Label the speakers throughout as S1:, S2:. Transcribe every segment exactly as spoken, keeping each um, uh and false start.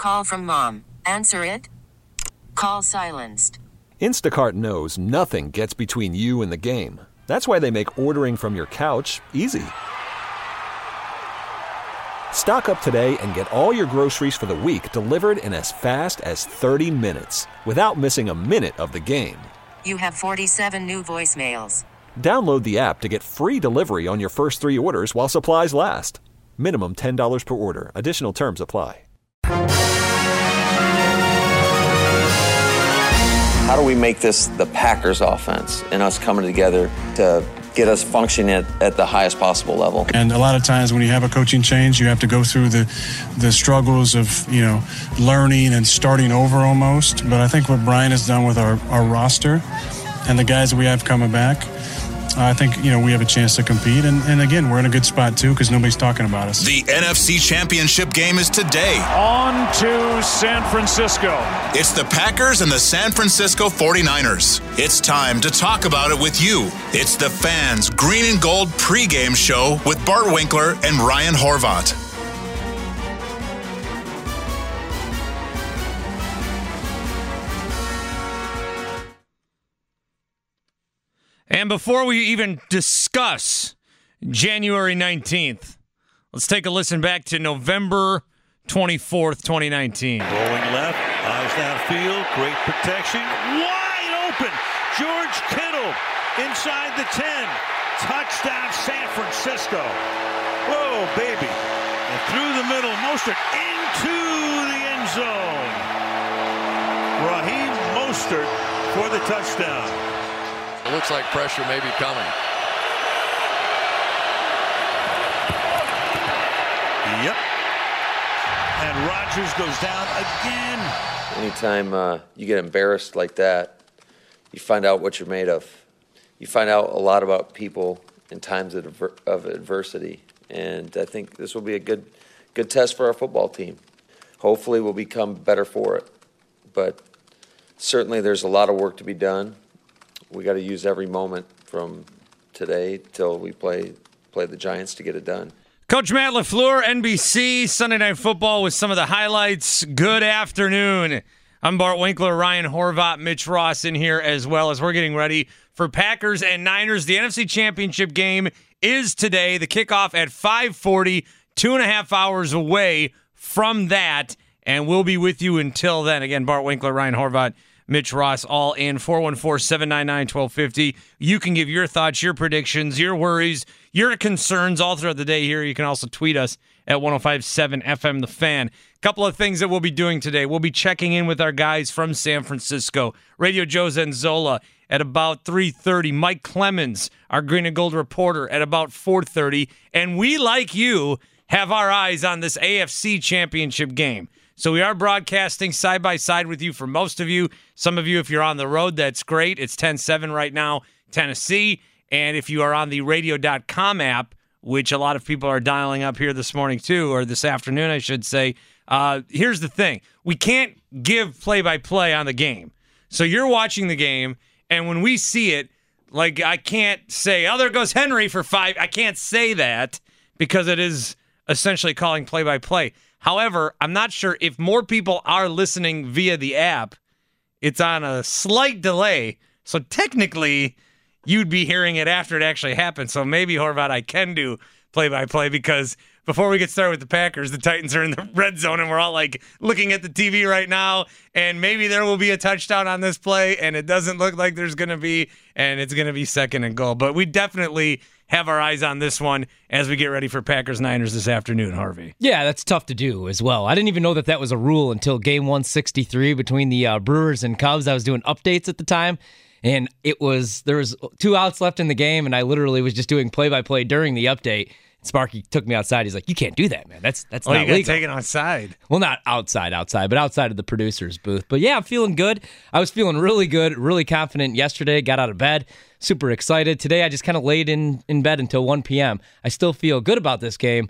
S1: call from mom. Answer it. Call silenced.
S2: Instacart knows nothing gets between you and the game. That's why they make ordering from your couch easy. Stock up today and get all your groceries for the week delivered in as fast as thirty minutes without missing a minute of the game.
S1: You have forty-seven new voicemails.
S2: Download the app to get free delivery on your first three orders while supplies last. Minimum ten dollars per order. Additional terms apply.
S3: How do we make this the Packers offense and us coming together to get us functioning at, at the highest possible level?
S4: And a lot of times when you have a coaching change, you have to go through the the struggles of, you know, learning and starting over almost. But I think what Brian has done with our, our roster and the guys that we have coming back, I think, you know, we have a chance to compete. And, and again, we're in a good spot, too, because nobody's talking about us.
S5: The N F C Championship game is today.
S6: On to San Francisco.
S5: It's the Packers and the San Francisco forty-niners. It's time to talk about it with you. It's the Fans Green and Gold pregame show with Bart Winkler and Ryan Horvat.
S7: And before we even discuss January nineteenth, let's take a listen back to November twenty-fourth, twenty nineteen.
S8: Rolling left, eyes downfield, great protection, wide open. George Kittle inside the ten. Touchdown, San Francisco. Whoa, baby. And through the middle, Mostert into the end zone. Raheem Mostert for the touchdown.
S9: It looks like pressure may be coming.
S8: Yep. And Rodgers goes down again.
S3: Anytime uh, you get embarrassed like that, you find out what you're made of. You find out a lot about people in times of, adver- of adversity. And I think this will be a good, good test for our football team. Hopefully we'll become better for it. But certainly there's a lot of work to be done. We got to use every moment from today till we play play the Giants to get it done.
S7: Coach Matt LaFleur, N B C, Sunday Night Football with some of the highlights. Good afternoon. I'm Bart Winkler, Ryan Horvat, Mitch Ross in here as well as we're getting ready for Packers and Niners. The N F C Championship game is today. The kickoff at five forty, two and a half hours away from that. And we'll be with you until then. Again, Bart Winkler, Ryan Horvat, Mitch Ross, all in four one four, seven nine nine, one two five zero. You can give your thoughts, your predictions, your worries, your concerns all throughout the day here. You can also tweet us at one oh five point seven F M The Fan. A couple of things that we'll be doing today. We'll be checking in with our guys from San Francisco. Radio Joe Zanzola at about three thirty. Mike Clemens, our Green and Gold reporter, at about four thirty. And we, like you, have our eyes on this A F C Championship game. So we are broadcasting side by side with you for most of you. Some of you, if you're on the road, that's great. It's ten seven right now, Tennessee. And if you are on the radio dot com app, which a lot of people are dialing up here this morning too, or this afternoon, I should say, uh, here's the thing. We can't give play-by-play on the game. So you're watching the game, and when we see it, like I can't say, oh, there goes Henry for five. I can't say that because it is essentially calling play-by-play. However, I'm not sure if more people are listening via the app. It's on a slight delay. So technically, you'd be hearing it after it actually happened. So maybe, Horvat, I can do play-by-play because before we get started with the Packers, the Titans are in the red zone, and we're all like looking at the T V right now, and maybe there will be a touchdown on this play, and it doesn't look like there's going to be, and it's going to be second and goal. But we definitely have our eyes on this one as we get ready for Packers-Niners this afternoon, Harvey.
S10: Yeah, that's tough to do as well. I didn't even know that that was a rule until game one sixty-three between the uh, Brewers and Cubs. I was doing updates at the time, and it was there was two outs left in the game, and I literally was just doing play-by-play during the update. Sparky took me outside. He's like, "You can't do that, man. That's that's
S7: oh,
S10: not
S7: you got
S10: legal."
S7: taken outside.
S10: Well, not outside, outside, but outside of the producer's booth. But yeah, I'm feeling good. I was feeling really good, really confident yesterday. Got out of bed, super excited. Today, I just kind of laid in in bed until one p.m. I still feel good about this game,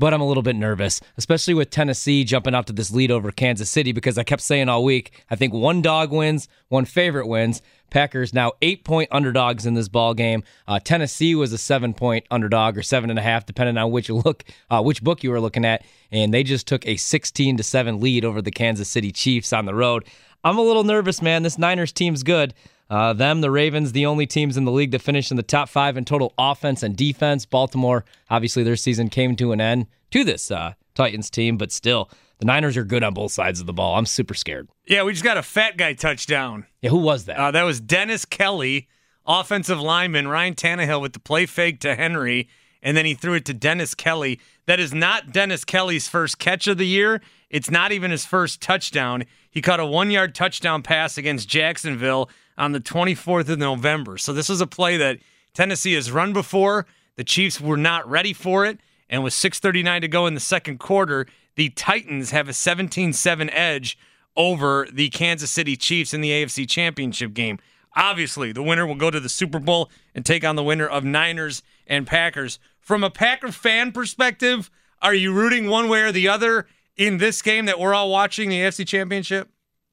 S10: but I'm a little bit nervous, especially with Tennessee jumping out to this lead over Kansas City, because I kept saying all week, I think one dog wins, one favorite wins. Packers now eight-point underdogs in this ball game. Uh, Tennessee was a seven-point underdog, or seven and a half, depending on which look, uh, which book you were looking at, and they just took a sixteen to seven lead over the Kansas City Chiefs on the road. I'm a little nervous, man. This Niners team's good. Uh, them, the Ravens, the only teams in the league that finished in the top five in total offense and defense. Baltimore, obviously their season came to an end to this uh, Titans team, but still, the Niners are good on both sides of the ball. I'm super scared.
S7: Yeah, we just got a fat guy touchdown.
S10: Yeah, who was that?
S7: Uh, that was Dennis Kelly, offensive lineman. Ryan Tannehill with the play fake to Henry, and then he threw it to Dennis Kelly. That is not Dennis Kelly's first catch of the year. It's not even his first touchdown. He caught a one-yard touchdown pass against Jacksonville on the twenty-fourth of November. So this was a play that Tennessee has run before. The Chiefs were not ready for it, and with six thirty-nine to go in the second quarter, the Titans have a seventeen seven edge over the Kansas City Chiefs in the A F C Championship game. Obviously, the winner will go to the Super Bowl and take on the winner of Niners and Packers. From a Packer fan perspective, are you rooting one way or the other in this game that we're all watching, the A F C Championship?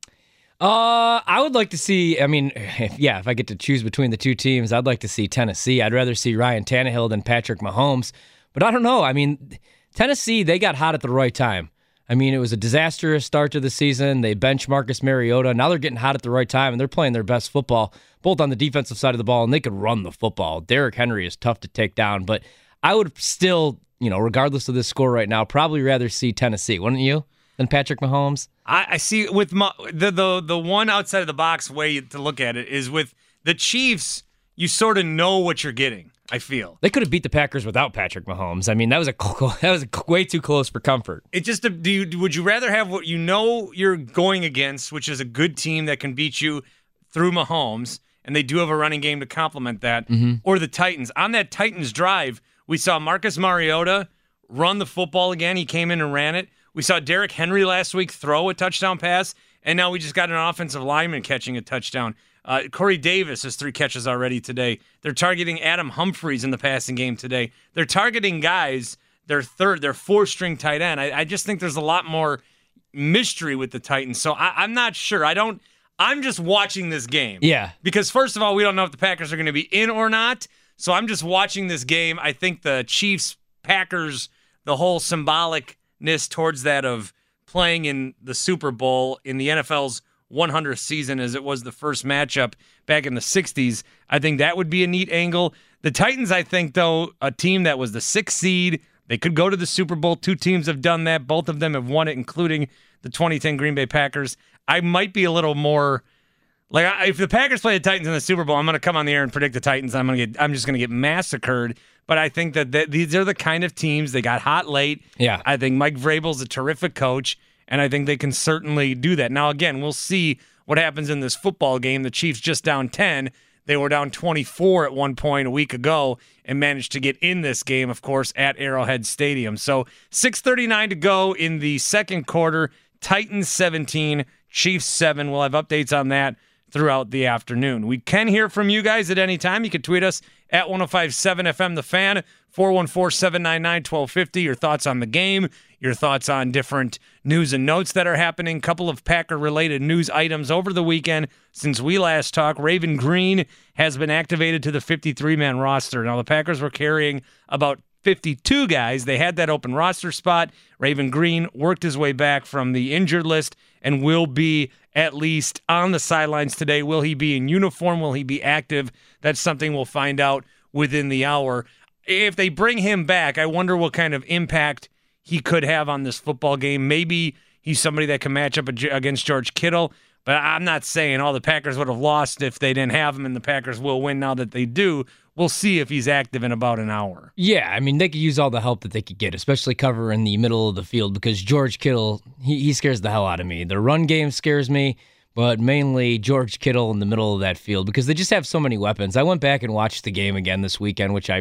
S10: Uh, I would like to see, I mean, if, yeah, if I get to choose between the two teams, I'd like to see Tennessee. I'd rather see Ryan Tannehill than Patrick Mahomes. But I don't know. I mean, Tennessee, they got hot at the right time. I mean, it was a disastrous start to the season. They benched Marcus Mariota. Now they're getting hot at the right time, and they're playing their best football, both on the defensive side of the ball, and they could run the football. Derrick Henry is tough to take down, but I would still, you know, regardless of this score right now, probably rather see Tennessee, wouldn't you, than Patrick Mahomes?
S7: I, I see with my, the, the the one outside of the box way to look at it is with the Chiefs, you sort of know what you're getting, I feel.
S10: They could have beat the Packers without Patrick Mahomes. I mean, that was a that was way too close for comfort.
S7: It just do you, would you rather have what you know you're going against, which is a good team that can beat you through Mahomes, and they do have a running game to complement that, mm-hmm. or the Titans? On that Titans drive, we saw Marcus Mariota run the football again. He came in and ran it. We saw Derrick Henry last week throw a touchdown pass, and now we just got an offensive lineman catching a touchdown. Uh, Corey Davis has three catches already today. They're targeting Adam Humphries in the passing game today. They're targeting guys, their third, their four-string tight end. I, I just think there's a lot more mystery with the Titans, so I, I'm not sure. I don't. I'm just watching this game.
S10: Yeah.
S7: Because first of all, we don't know if the Packers are going to be in or not, so I'm just watching this game. I think the Chiefs, Packers, the whole symbolicness towards that of playing in the Super Bowl in the N F L's one hundredth season, as it was the first matchup back in the sixties. I think that would be a neat angle. The Titans, I think, though, a team that was the sixth seed, they could go to the Super Bowl. Two teams have done that. Both of them have won it, including the twenty ten Green Bay Packers. I might be a little more like, if the Packers play the Titans in the Super Bowl, I'm going to come on the air and predict the Titans. I'm going to get, I'm just going to get massacred. But I think that th- these are the kind of teams, they got hot late.
S10: Yeah.
S7: I think Mike Vrabel's a terrific coach, and I think they can certainly do that. Now, again, we'll see what happens in this football game. The Chiefs just down ten. They were down twenty-four at one point a week ago and managed to get in this game, of course, at Arrowhead Stadium. So six thirty-nine to go in the second quarter. Titans seventeen, Chiefs seven. We'll have updates on that throughout the afternoon. We can hear from you guys at any time. You can tweet us at one oh five point seven F M The Fan, four one four, seven nine nine, one two five zero. Your thoughts on the game, your thoughts on different news and notes that are happening. A couple of Packer-related news items over the weekend since we last talked. Raven Green has been activated to the fifty-three man roster. Now, the Packers were carrying about fifty-two guys. They had that open roster spot. Raven Green worked his way back from the injured list and will be at least on the sidelines today. Will he be in uniform? Will he be active? That's something we'll find out within the hour. If they bring him back, I wonder what kind of impact he could have on this football game. Maybe he's somebody that can match up against George Kittle, but I'm not saying all the Packers would have lost if they didn't have him, and the Packers will win now that they do. We'll see if he's active in about an hour.
S10: Yeah, I mean, they could use all the help that they could get, especially cover in the middle of the field, because George Kittle, he, he scares the hell out of me. The run game scares me, but mainly George Kittle in the middle of that field, because they just have so many weapons. I went back and watched the game again this weekend, which I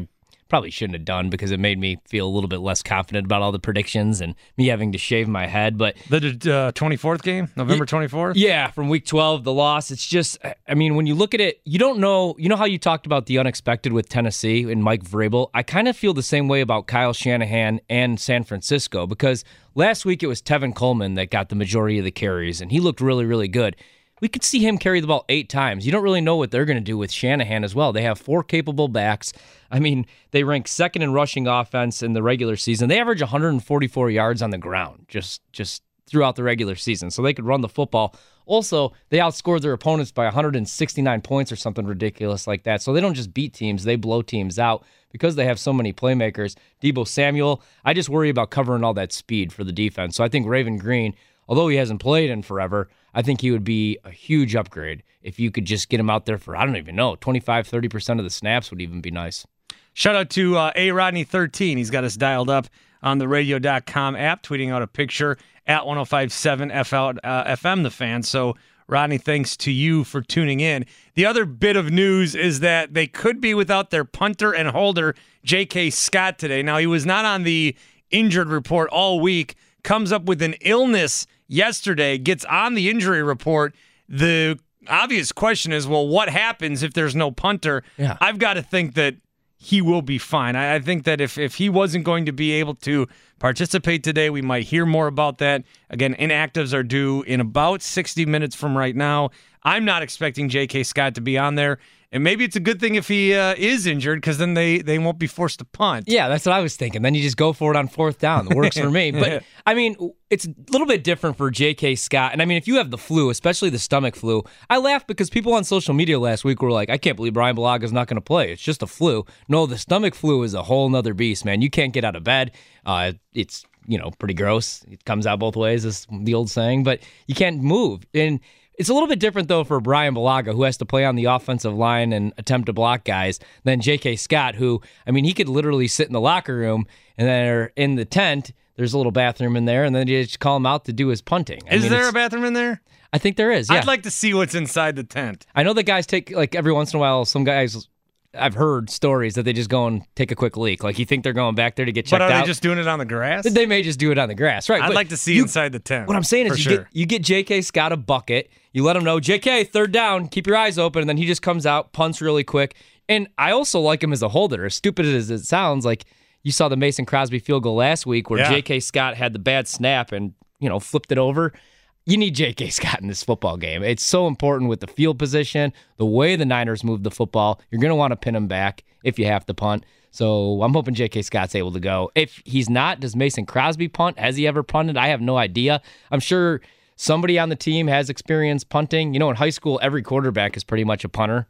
S10: probably shouldn't have done because it made me feel a little bit less confident about all the predictions and me having to shave my head. But
S7: the uh, twenty-fourth game, November twenty-fourth?
S10: Yeah, from week twelve, the loss. It's just, I mean, when you look at it, you don't know, you know how you talked about the unexpected with Tennessee and Mike Vrabel? I kind of feel the same way about Kyle Shanahan and San Francisco because last week it was Tevin Coleman that got the majority of the carries, and he looked really, really good. We could see him carry the ball eight times. You don't really know what they're going to do with Shanahan as well. They have four capable backs. I mean, they rank second in rushing offense in the regular season. They average one hundred forty-four yards on the ground just just throughout the regular season, so they could run the football. Also, they outscored their opponents by one hundred sixty-nine points or something ridiculous like that. So they don't just beat teams, they blow teams out because they have so many playmakers. Deebo Samuel, I just worry about covering all that speed for the defense. So I think Raven Green, although he hasn't played in forever, I think he would be a huge upgrade if you could just get him out there for, I don't even know, twenty-five, thirty percent of the snaps would even be nice.
S7: Shout out to uh, A Rodney thirteen. He's got us dialed up on the radio dot com app, tweeting out a picture at one oh five point seven F M, the fan. So, Rodney, thanks to you for tuning in. The other bit of news is that they could be without their punter and holder, J K. Scott, today. Now, he was not on the injured report all week, comes up with an illness yesterday, gets on the injury report. The obvious question is, well, what happens if there's no punter?
S10: Yeah.
S7: I've got to think that he will be fine. I, I think that if, if he wasn't going to be able to participate today, we might hear more about that. Again, inactives are due in about sixty minutes from right now. I'm not expecting J K. Scott to be on there. And maybe it's a good thing if he uh, is injured because then they, they won't be forced to punt.
S10: Yeah, that's what I was thinking. Then you just go for it on fourth down. That works for me. But, I mean, it's a little bit different for J K. Scott. And, I mean, if you have the flu, especially the stomach flu, I laugh because people on social media last week were like, I can't believe Brian Balaga's not going to play. It's just a flu. No, the stomach flu is a whole nother beast, man. You can't get out of bed. Uh, it's, you know, pretty gross. It comes out both ways, is the old saying. But you can't move. And it's a little bit different, though, for Brian Bulaga, who has to play on the offensive line and attempt to block guys, than J K. Scott, who, I mean, he could literally sit in the locker room and then in the tent, there's a little bathroom in there, and then you just call him out to do his punting. I
S7: is
S10: mean,
S7: there a bathroom in there?
S10: I think there is, yeah.
S7: I'd like to see what's inside the tent.
S10: I know that guys take, like, every once in a while, some guys, I've heard stories that they just go and take a quick leak. Like, you think they're going back there to get checked out.
S7: But are they just doing it on the grass?
S10: They may just do it on the grass, right.
S7: I'd
S10: but
S7: like to see
S10: you,
S7: inside the tent.
S10: What I'm saying is you,
S7: sure.
S10: get, you get J K. Scott a bucket, you let him know, J K, third down, keep your eyes open, and then he just comes out, punts really quick. And I also like him as a holder. As stupid as it sounds, like you saw the Mason Crosby field goal last week where yeah. J K. Scott had the bad snap and, you know, flipped it over. You need J K. Scott in this football game. It's so important with the field position, the way the Niners move the football. You're going to want to pin him back if you have to punt. So I'm hoping J K. Scott's able to go. If he's not, does Mason Crosby punt? Has he ever punted? I have no idea. I'm sure somebody on the team has experience punting. You know, in high school, every quarterback is pretty much a punter.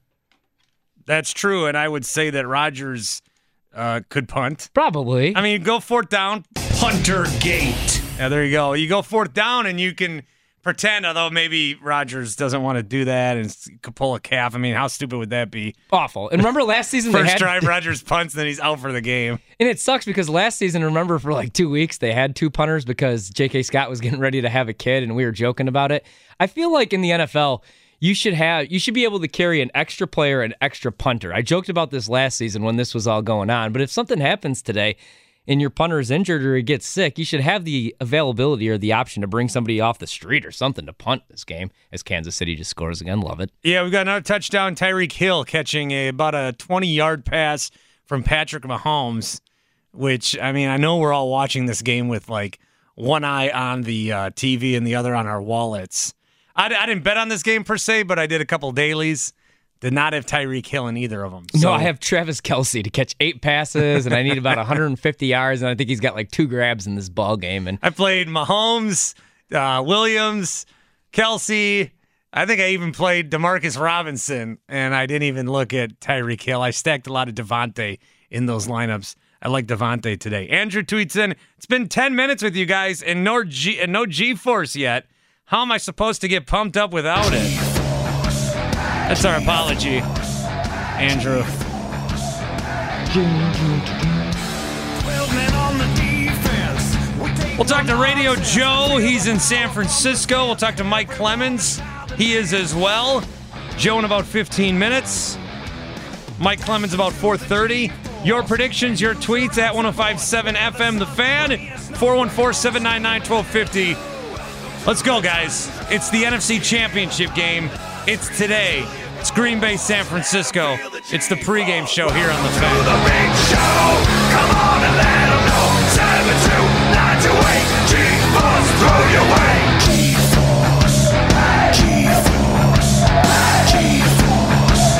S7: That's true, and I would say that Rodgers uh, could punt.
S10: Probably.
S7: I mean, go fourth down.
S6: Punter gate.
S7: Yeah, there you go. You go fourth down, and you can pretend, although maybe Rodgers doesn't want to do that and could pull a calf. I mean, how stupid would that be?
S10: Awful. And remember last season
S7: First
S10: they had...
S7: drive, Rodgers punts, and then he's out for the game.
S10: And it sucks because last season, remember, for like two weeks, they had two punters because J K. Scott was getting ready to have a kid, and we were joking about it. I feel like in the N F L, you should have you should be able to carry an extra player, an extra punter. I joked about this last season when this was all going on, but if something happens today and your punter is injured or he gets sick, you should have the availability or the option to bring somebody off the street or something to punt this game as Kansas City just scores again. Love it.
S7: Yeah, we've got another touchdown. Tyreek Hill catching a about a twenty-yard pass from Patrick Mahomes, which, I mean, I know we're all watching this game with, like, one eye on the uh, T V and the other on our wallets. I, I didn't bet on this game per se, but I did a couple dailies. Did not have Tyreek Hill in either of them. So.
S10: No, I have Travis Kelce to catch eight passes, and I need about one hundred fifty yards, and I think he's got like two grabs in this ball game. And
S7: I played Mahomes, uh, Williams, Kelce. I think I even played Demarcus Robinson, and I didn't even look at Tyreek Hill. I stacked a lot of Devontae in those lineups. I like Devontae today. Andrew tweets in, it's been ten minutes with you guys and no G, and no G-Force yet. How am I supposed to get pumped up without it? That's our apology, Andrew. We'll talk to Radio Joe. He's in San Francisco. We'll talk to Mike Clemens. He is as well. Joe in about fifteen minutes. Mike Clemens about four thirty. Your predictions, your tweets at ten fifty-seven F M The Fan, four one four, seven nine nine, one two five zero. Let's go, guys. It's the N F C Championship game. It's today. It's Green Bay, San Francisco. It's the pregame show here on The Fan.
S6: The big show. Come on and let them know. seven two nine two eight. G-Force, throw your way. G-Force. G-Force. G-Force.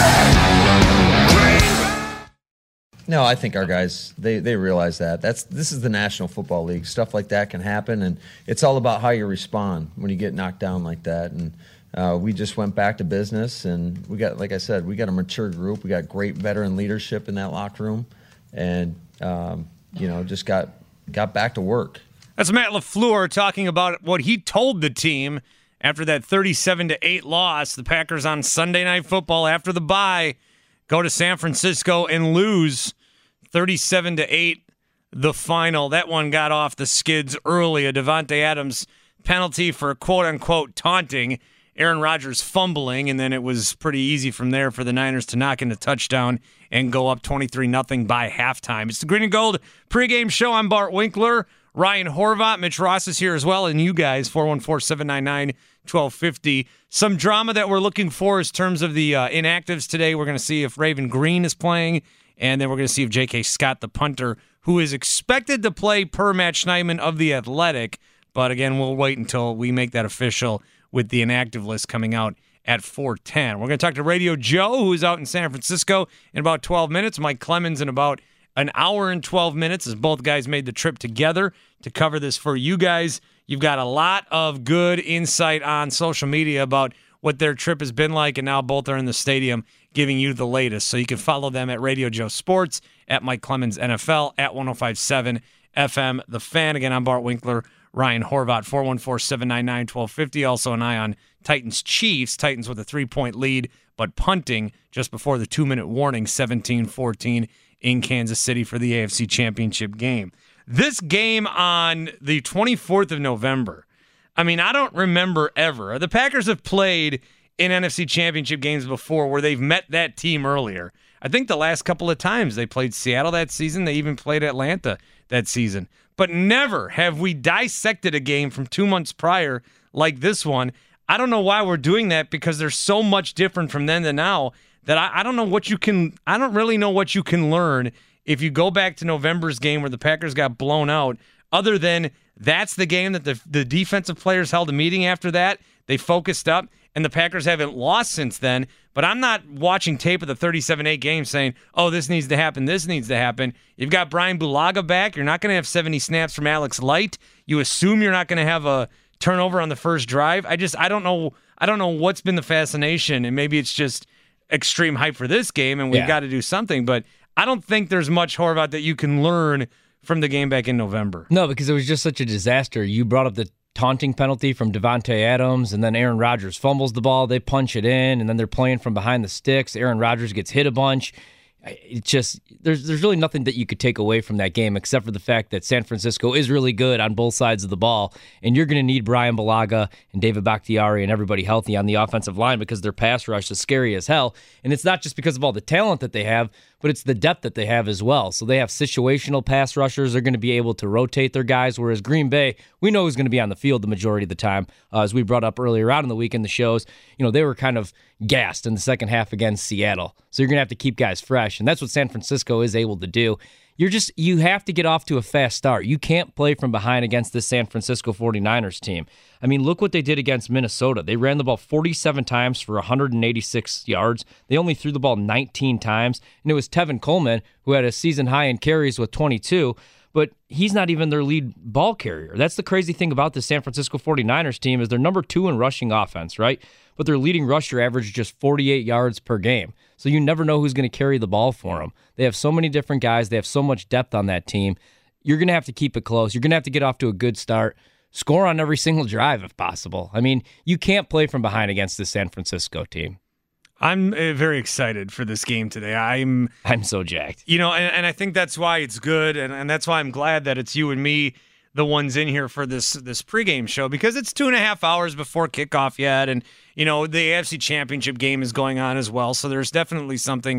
S3: No, I think our guys, they, they realize that. That's This is the National Football League. Stuff like that can happen, and it's all about how you respond when you get knocked down like that. And uh, we just went back to business, and we got, like I said, we got a mature group. We got great veteran leadership in that locker room, and, um, you know, just got got back to work.
S7: That's Matt LaFleur talking about what he told the team after that thirty-seven to eight loss. The Packers on Sunday Night Football after the bye go to San Francisco and lose thirty-seven to eight, the final. That one got off the skids early. A Davante Adams penalty for quote-unquote taunting. Aaron Rodgers fumbling, and then it was pretty easy from there for the Niners to knock in a touchdown and go up twenty-three nothing by halftime. It's the Green and Gold pregame show. I'm Bart Winkler. Ryan Horvat, Mitch Ross is here as well, and you guys, four one four, seven nine nine, one two five zero. Some drama that we're looking for in terms of the uh, inactives today. We're going to see if Raven Green is playing, and then we're going to see if J K. Scott, the punter, who is expected to play per Matt Schneidman of The Athletic, but again, we'll wait until we make that official with the inactive list coming out at four ten. We're going to talk to Radio Joe, who is out in San Francisco in about twelve minutes. Mike Clemens in about an hour and twelve minutes, as both guys made the trip together to cover this for you guys. You've got a lot of good insight on social media about what their trip has been like, and now both are in the stadium giving you the latest. So you can follow them at Radio Joe Sports, at Mike Clemens N F L, at ten fifty-seven F M The Fan. Again, I'm Bart Winkler, Ryan Horvat, four one four, seven nine nine, one two five zero. Also an eye on Titans Chiefs. Titans with a three-point lead, but punting just before the two-minute warning, seventeen fourteen in Kansas City for the A F C Championship game. This game on the twenty-fourth of November, I mean, I don't remember ever. The Packers have played in N F C Championship games before where they've met that team earlier. I think the last couple of times they played Seattle that season, they even played Atlanta that season. But never have we dissected a game from two months prior like this one. I don't know why we're doing that, because they're so much different from then to now that I, I don't know what you can, I don't really know what you can learn if you go back to November's game where the Packers got blown out, other than that's the game that the, the defensive players held a meeting after that. They focused up, and the Packers haven't lost since then. But I'm not watching tape of the thirty-seven eight game saying, oh, this needs to happen, this needs to happen. You've got Brian Bulaga back. You're not going to have seventy snaps from Alex Light. You assume you're not going to have a turnover on the first drive. I just, I don't know, I don't know what's been the fascination, and maybe it's just extreme hype for this game, and we've yeah. got to do something. But I don't think there's much, Horvat, that you can learn from the game back in November.
S10: No, because it was just such a disaster. You brought up the taunting penalty from Davante Adams, and then Aaron Rodgers fumbles the ball. They punch it in, and then they're playing from behind the sticks. Aaron Rodgers gets hit a bunch. It's just, there's there's really nothing that you could take away from that game except for the fact that San Francisco is really good on both sides of the ball, and you're going to need Brian Bulaga and David Bakhtiari and everybody healthy on the offensive line, because their pass rush is scary as hell. And it's not just because of all the talent that they have, but it's the depth that they have as well. So they have situational pass rushers. They're going to be able to rotate their guys, whereas Green Bay, we know who's going to be on the field the majority of the time. Uh, as we brought up earlier on in the week in the shows, you know, they were kind of gassed in the second half against Seattle. So you're going to have to keep guys fresh, and that's what San Francisco is able to do. You're just, you have to get off to a fast start. You can't play from behind against this San Francisco forty-niners team. I mean, look what they did against Minnesota. They ran the ball forty-seven times for one hundred eighty-six yards. They only threw the ball nineteen times, and it was Tevin Coleman who had a season high in carries with twenty-two, but he's not even their lead ball carrier. That's the crazy thing about the San Francisco forty-niners team, is they're number two in rushing offense, right? But their leading rusher averaged just forty-eight yards per game. So you never know who's going to carry the ball for them. They have so many different guys. They have so much depth on that team. You're going to have to keep it close. You're going to have to get off to a good start. Score on every single drive if possible. I mean, you can't play from behind against this San Francisco team.
S7: I'm uh, very excited for this game today. I'm
S10: I'm so jacked.
S7: You know, and, and I think that's why it's good, and, and that's why I'm glad that it's you and me, the ones in here for this this pregame show, because it's two and a half hours before kickoff yet, and, you know, the A F C Championship game is going on as well, so there's definitely something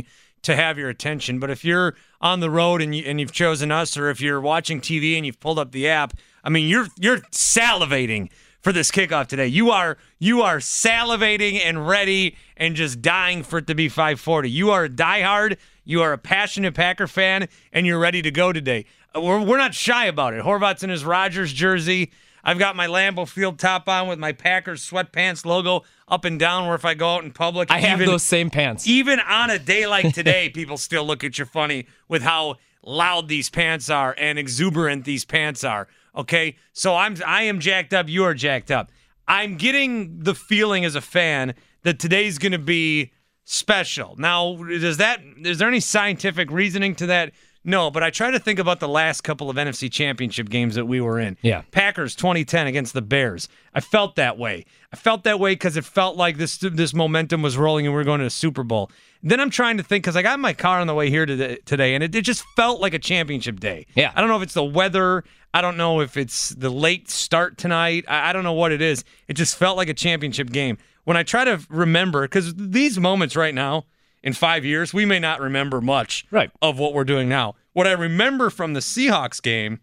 S7: to have your attention. But if you're on the road and, you, and you've chosen us, or if you're watching T V and you've pulled up the app, I mean, you're you're salivating for this kickoff today. You are you are salivating and ready and just dying for it to be five forty. You are a diehard. You are a passionate Packer fan, and you're ready to go today. We're, we're not shy about it. Horvat's in his Rodgers jersey. I've got my Lambeau Field top on with my Packers sweatpants logo up and down, where if I go out in public.
S10: I have
S7: even,
S10: those same pants.
S7: Even on a day like today, people still look at you funny with how loud these pants are and exuberant these pants are. Okay, so I'm I am jacked up. You are jacked up. I'm getting the feeling as a fan that today's going to be special. Now, does that is there any scientific reasoning to that? No, but I try to think about the last couple of N F C Championship games that we were in.
S10: Yeah,
S7: Packers twenty ten against the Bears. I felt that way. I felt that way because it felt like this this momentum was rolling and we were going to a Super Bowl. Then I'm trying to think, because I got in my car on the way here today, today and it, it just felt like a championship day.
S10: Yeah.
S7: I don't know if it's the weather. I don't know if it's the late start tonight. I, I don't know what it is. It just felt like a championship game. When I try to remember, because these moments right now, in five years, we may not remember much
S10: right.
S7: of what we're doing now. What I remember from the Seahawks game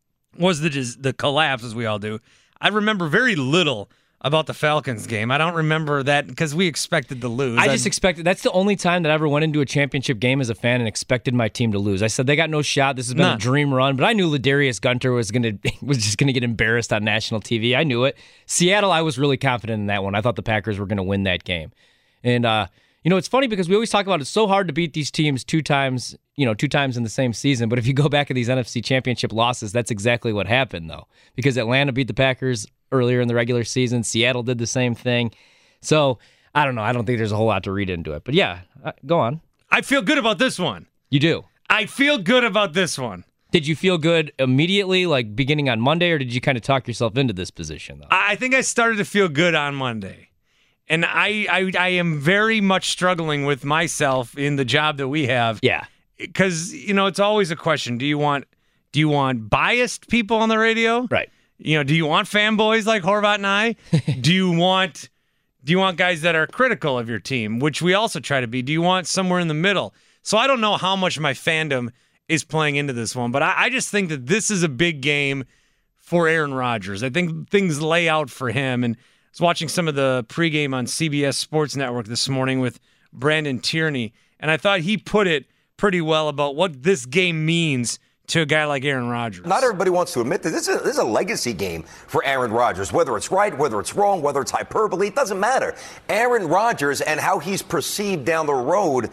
S7: was the the collapse, as we all do. I remember very little about the Falcons game. I don't remember that because we expected to lose.
S10: I just I'd, expected. That's the only time that I ever went into a championship game as a fan and expected my team to lose. I said they got no shot. This has been None. a dream run, but I knew Ladarius Gunter was gonna was just gonna get embarrassed on national T V. I knew it. Seattle, I was really confident in that one. I thought the Packers were gonna win that game, and uh, you know it's funny because we always talk about it's so hard to beat these teams two times. You know, two times in the same season. But if you go back at these N F C Championship losses, that's exactly what happened, though. Because Atlanta beat the Packers earlier in the regular season. Seattle did the same thing. So, I don't know. I don't think there's a whole lot to read into it. But yeah, uh, go on.
S7: I feel good about this one.
S10: You do?
S7: I feel good about this one.
S10: Did you feel good immediately, like beginning on Monday, or did you kind of talk yourself into this position, though?
S7: I think I started to feel good on Monday. And I, I, I am very much struggling with myself in the job that we have.
S10: Yeah.
S7: Because, you know, it's always a question. Do you want do you want biased people on the radio?
S10: Right.
S7: You know, do you want fanboys like Horvat and I? do you want do you want guys that are critical of your team, which we also try to be? Do you want somewhere in the middle? So I don't know how much my fandom is playing into this one, but I, I just think that this is a big game for Aaron Rodgers. I think things lay out for him. And I was watching some of the pregame on C B S Sports Network this morning with Brandon Tierney, and I thought he put it pretty well about what this game means to a guy like Aaron Rodgers.
S11: Not everybody wants to admit that this is, a, this is a legacy game for Aaron Rodgers. Whether it's right, whether it's wrong, whether it's hyperbole, it doesn't matter. Aaron Rodgers and how he's perceived down the road,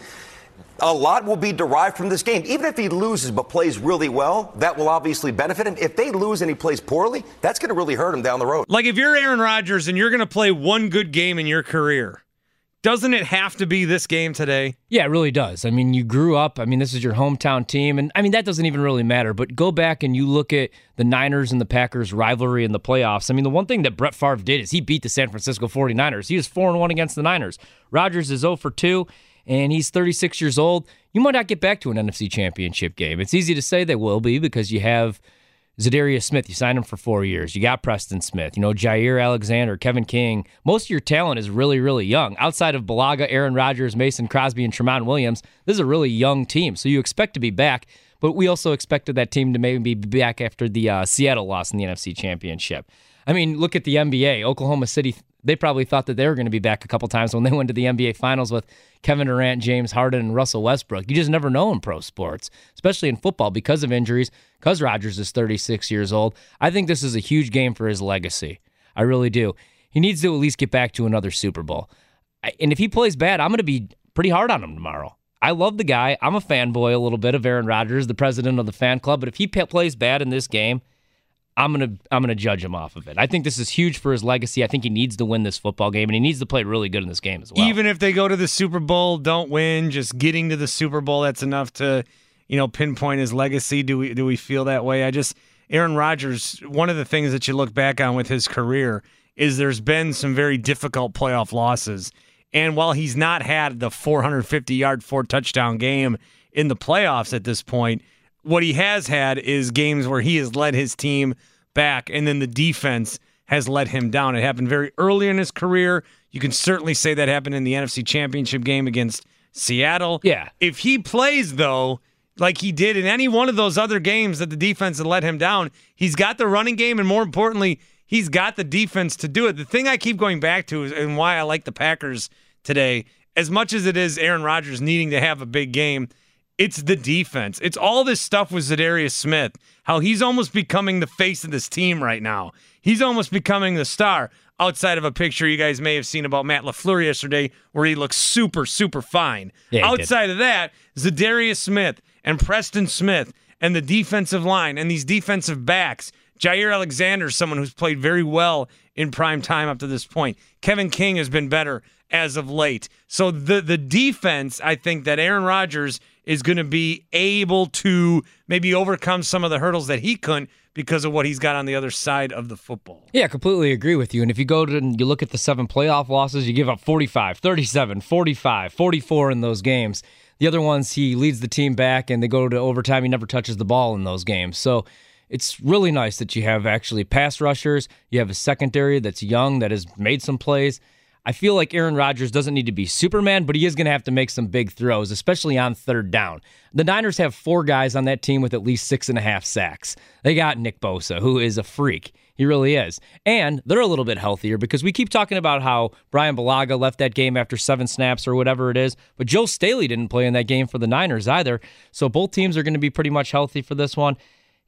S11: a lot will be derived from this game. Even if he loses but plays really well, that will obviously benefit him. If they lose and he plays poorly, that's going to really hurt him down the road.
S7: Like if you're Aaron Rodgers and you're going to play one good game in your career, doesn't it have to be this game today?
S10: Yeah, it really does. I mean, you grew up. I mean, this is your hometown team. And, I mean, that doesn't even really matter. But go back and you look at the Niners and the Packers rivalry in the playoffs. I mean, the one thing that Brett Favre did is he beat the San Francisco forty-niners. He was four and one against the Niners. Rodgers is oh for two, and he's thirty-six years old. You might not get back to an N F C Championship game. It's easy to say they will be because you have Zadarius Smith, you signed him for four years. You got Preston Smith, you know, Jair Alexander, Kevin King. Most of your talent is really, really young. Outside of Balaga, Aaron Rodgers, Mason Crosby, and Tramon Williams, this is a really young team. So you expect to be back, but we also expected that team to maybe be back after the uh, Seattle loss in the N F C Championship. I mean, look at the N B A. Oklahoma City, they probably thought that they were going to be back a couple times when they went to the N B A Finals with Kevin Durant, James Harden, and Russell Westbrook. You just never know in pro sports, especially in football because of injuries, because Rodgers is thirty-six years old. I think this is a huge game for his legacy. I really do. He needs to at least get back to another Super Bowl. And if he plays bad, I'm going to be pretty hard on him tomorrow. I love the guy. I'm a fanboy a little bit of Aaron Rodgers, the president of the fan club. But if he plays bad in this game, I'm gonna I'm gonna judge him off of it. I think this is huge for his legacy. I think he needs to win this football game, and he needs to play really good in this game as well.
S7: Even if they go to the Super Bowl, don't win, just getting to the Super Bowl, that's enough to, you know, pinpoint his legacy. Do we do we feel that way? I just Aaron Rodgers, one of the things that you look back on with his career is there's been some very difficult playoff losses. And while he's not had the four hundred fifty yard, four touchdown game in the playoffs at this point, what he has had is games where he has led his team back, and then the defense has let him down. It happened very early in his career. You can certainly say that happened in the N F C Championship game against Seattle.
S10: Yeah.
S7: If he plays, though, like he did in any one of those other games that the defense had let him down, he's got the running game, and more importantly, he's got the defense to do it. The thing I keep going back to is, and why I like the Packers today, as much as it is Aaron Rodgers needing to have a big game, it's the defense. It's all this stuff with Zadarius Smith, how he's almost becoming the face of this team right now. He's almost becoming the star, outside of a picture you guys may have seen about Matt LaFleur yesterday where he looks super, super fine.
S10: Yeah,
S7: outside of that, Zadarius Smith and Preston Smith and the defensive line and these defensive backs. Jair Alexander, someone who's played very well in prime time up to this point. Kevin King has been better as of late. So the the defense, I think that Aaron Rodgers is going to be able to maybe overcome some of the hurdles that he couldn't because of what he's got on the other side of the football.
S10: Yeah, completely agree with you. And if you go to and you look at the seven playoff losses, you give up forty-five, thirty-seven, forty-five, forty-four in those games. The other ones, he leads the team back and they go to overtime. He never touches the ball in those games. So it's really nice that you have actually pass rushers. You have a secondary that's young, that has made some plays. I feel like Aaron Rodgers doesn't need to be Superman, but he is going to have to make some big throws, especially on third down. The Niners have four guys on that team with at least six and a half sacks. They got Nick Bosa, who is a freak. He really is. And they're a little bit healthier because we keep talking about how Brian Bulaga left that game after seven snaps or whatever it is, but Joe Staley didn't play in that game for the Niners either. So both teams are going to be pretty much healthy for this one.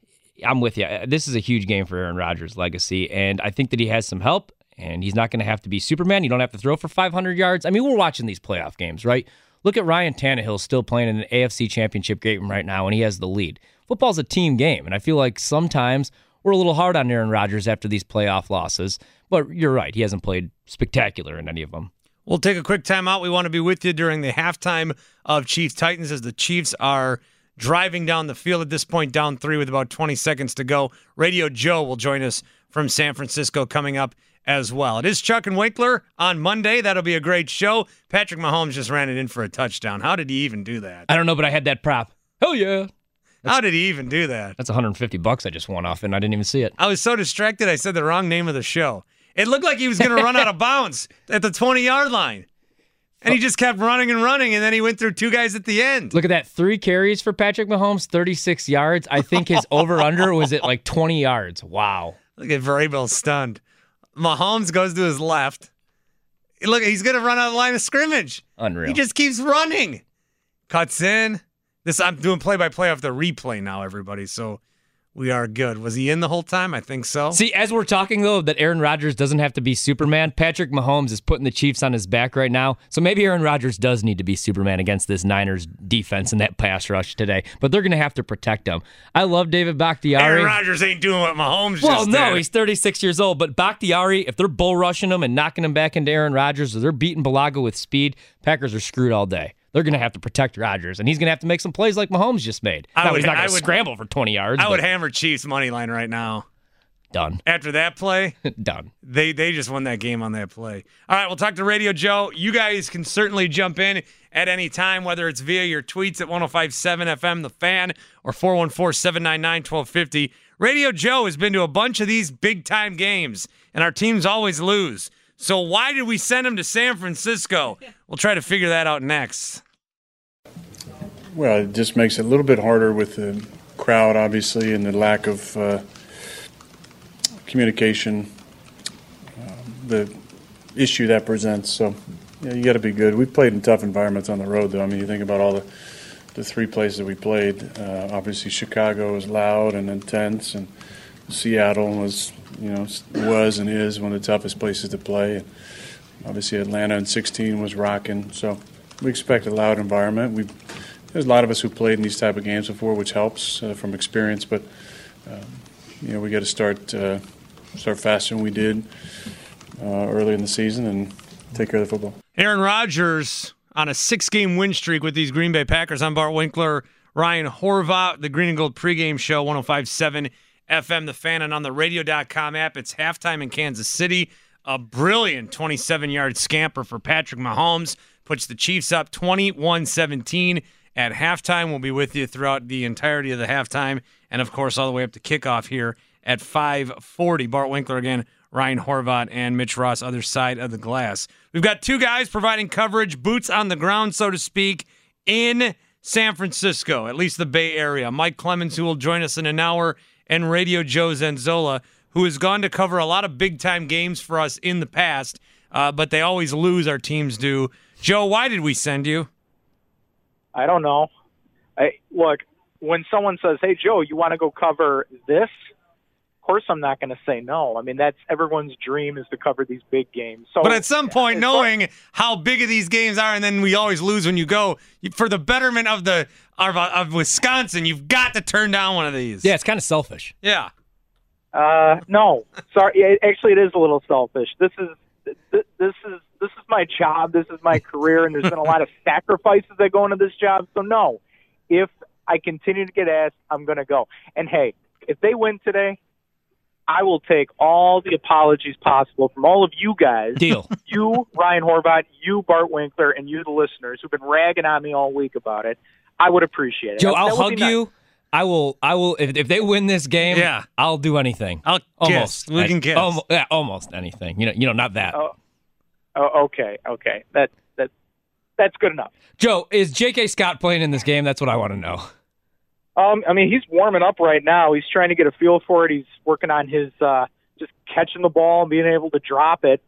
S10: I'm with you. This is a huge game for Aaron Rodgers' legacy, and I think that he has some help, and he's not going to have to be Superman. You don't have to throw for five hundred yards. I mean, we're watching these playoff games, right? Look at Ryan Tannehill still playing in an A F C Championship game right now, and he has the lead. Football's a team game, and I feel like sometimes we're a little hard on Aaron Rodgers after these playoff losses, but you're right. He hasn't played spectacular in any of them.
S7: We'll take a quick timeout. We want to be with you during the halftime of Chiefs-Titans as the Chiefs are driving down the field at this point, down three with about twenty seconds to go. Radio Joe will join us from San Francisco coming up as well. It is Chuck and Winkler on Monday. That'll be a great show. Patrick Mahomes just ran it in for a touchdown. How did he even do that?
S10: I don't know, but I had that prop. Hell yeah.
S7: That's, How did he even do that?
S10: That's one hundred fifty bucks I just won off, and I didn't even see it.
S7: I was so distracted, I said the wrong name of the show. It looked like he was going to run out of bounds at the twenty-yard line. And he just kept running and running, and then he went through two guys at the end.
S10: Look at that. Three carries for Patrick Mahomes, thirty-six yards. I think his over-under was at like twenty yards. Wow.
S7: Look at Vrabel stunned. Mahomes goes to his left. Look, he's going to run out of the line of scrimmage.
S10: Unreal.
S7: He just keeps running. Cuts in. This I'm doing play-by-play off the replay now, everybody, so we are good. Was he in the whole time? I think so.
S10: See, as we're talking, though, that Aaron Rodgers doesn't have to be Superman, Patrick Mahomes is putting the Chiefs on his back right now. So maybe Aaron Rodgers does need to be Superman against this Niners defense and that pass rush today. But they're going to have to protect him. I love David Bakhtiari.
S7: Aaron Rodgers ain't doing what Mahomes
S10: well,
S7: just
S10: did. Well, no,
S7: did.
S10: he's thirty-six years old. But Bakhtiari, if they're bull rushing him and knocking him back into Aaron Rodgers, or they're beating Bulaga with speed, Packers are screwed all day. They're going to have to protect Rodgers, and he's going to have to make some plays like Mahomes just made.
S7: I
S10: now,
S7: would,
S10: he's not going to
S7: would,
S10: scramble for twenty yards.
S7: I
S10: but...
S7: would hammer Chiefs money line right now.
S10: Done.
S7: After that play,
S10: done.
S7: They they just won that game on that play. All right, we'll talk to Radio Joe. You guys can certainly jump in at any time, whether it's via your tweets at one oh five point seven F M, The Fan, or four one four, seven nine nine, one two five zero. Radio Joe has been to a bunch of these big-time games, and our teams always lose. So why did we send him to San Francisco? We'll try to figure that out next.
S4: Well, it just makes it a little bit harder with the crowd, obviously, and the lack of uh, communication, uh, the issue that presents. So, yeah, you got to be good. We've played in tough environments on the road, though. I mean, you think about all the the three places we played. Uh, obviously, Chicago was loud and intense, and Seattle was, you know, was and is one of the toughest places to play. And obviously, Atlanta in sixteen was rocking. So, we expect a loud environment. We There's a lot of us who played in these type of games before, which helps uh, from experience. But um, you know, we got to start uh, start faster than we did uh, early in the season and take care of the football.
S7: Aaron Rodgers on a six-game win streak with these Green Bay Packers. I'm Bart Winkler, Ryan Horvath, the Green and Gold pregame show, one oh five point seven F M, The Fan, and on the radio dot com app. It's halftime in Kansas City. A brilliant twenty-seven-yard scamper for Patrick Mahomes puts the Chiefs up twenty-one seventeen. At halftime. We'll be with you throughout the entirety of the halftime and, of course, all the way up to kickoff here at five forty. Bart Winkler again, Ryan Horvat and Mitch Ross, other side of the glass. We've got two guys providing coverage, boots on the ground, so to speak, in San Francisco, at least the Bay Area. Mike Clemens, who will join us in an hour, and Radio Joe Zanzola, who has gone to cover a lot of big-time games for us in the past, uh, but they always lose, our teams do. Joe, why did we send you?
S12: I don't know. I, look, when someone says, hey, Joe, you want to go cover this? Of course I'm not going to say no. I mean, that's everyone's dream is to cover these big games. So,
S7: but at some point, knowing how big of these games are, and then we always lose when you go, for the betterment of the of, of Wisconsin, you've got to turn down one of these.
S10: Yeah, it's kind of selfish.
S7: Yeah.
S12: Uh, no. Sorry. Actually, it is a little selfish. This is this is this is my job. This is my career, and there's been a lot of sacrifices that go into this job. So no, if I continue to get asked, I'm going to go. And hey, if they win today, I will take all the apologies possible from all of you guys.
S10: Deal.
S12: You, Ryan Horvat, you, Bart Winkler, and you, the listeners, who've been ragging on me all week about it. I would appreciate it.
S10: Joe,
S12: That
S10: I'll
S12: would
S10: hug
S12: be nice.
S10: you. I will. I will. If, if they win this game,
S7: Yeah.
S10: I'll do anything.
S7: I'll
S10: almost.
S7: kiss. We can
S10: I-
S7: kiss.
S10: almo- yeah, almost anything. You know. You know. Not that.
S12: Oh, oh, okay, okay. That that that's good enough.
S10: Joe, is J K. Scott playing in this game? That's what I want to know.
S12: Um, I mean, he's warming up right now. He's trying to get a feel for it. He's working on his uh, just catching the ball and being able to drop it.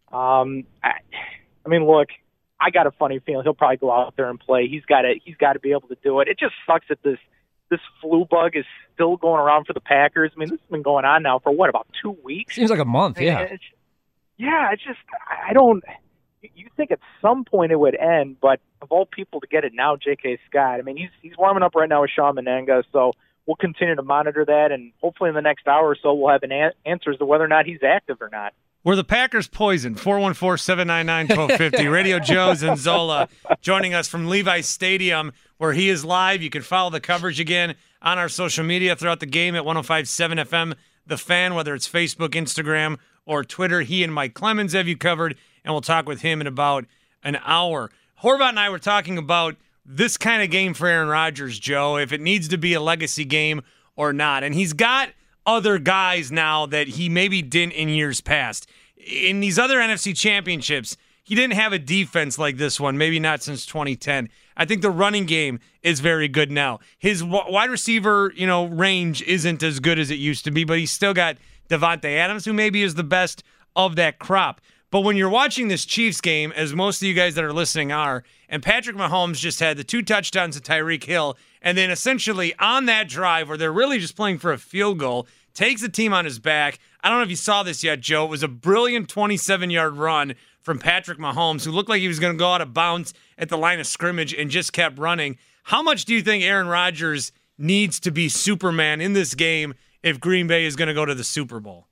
S12: Um, I, I mean, look, I got a funny feeling he'll probably go out there and play. He's got to. He's got to be able to do it. It just sucks that this this flu bug is still going around for the Packers. I mean, this has been going on now for what, about two weeks?
S10: Seems like a month. Yeah.
S12: And it's, yeah, it's just I don't. You think at some point it would end, but of all people to get it now, J K. Scott. I mean, he's he's warming up right now with Sean Menenga, so we'll continue to monitor that, and hopefully in the next hour or so we'll have an a- answers to whether or not he's active or not.
S7: Were the Packers poisoned? four one four, seven nine nine, one two five zero. Radio Joe Zanzola joining us from Levi's Stadium, where he is live. You can follow the coverage again on our social media throughout the game at one oh five point seven F M, The Fan, whether it's Facebook, Instagram, or Twitter. He and Mike Clemens have you covered, and we'll talk with him in about an hour. Horvat and I were talking about this kind of game for Aaron Rodgers, Joe, if it needs to be a legacy game or not. And he's got other guys now that he maybe didn't in years past. In these other N F C championships, he didn't have a defense like this one, maybe not since twenty ten. I think the running game is very good now. His w- wide receiver, you know, range isn't as good as it used to be, but he's still got Devontae Adams, who maybe is the best of that crop. But when you're watching this Chiefs game, as most of you guys that are listening are, and Patrick Mahomes just had the two touchdowns to Tyreek Hill, and then essentially on that drive where they're really just playing for a field goal, takes the team on his back. I don't know if you saw this yet, Joe. It was a brilliant twenty-seven-yard run from Patrick Mahomes, who looked like he was going to go out of bounds at the line of scrimmage and just kept running. How much do you think Aaron Rodgers needs to be Superman in this game if Green Bay is going to go to the Super Bowl?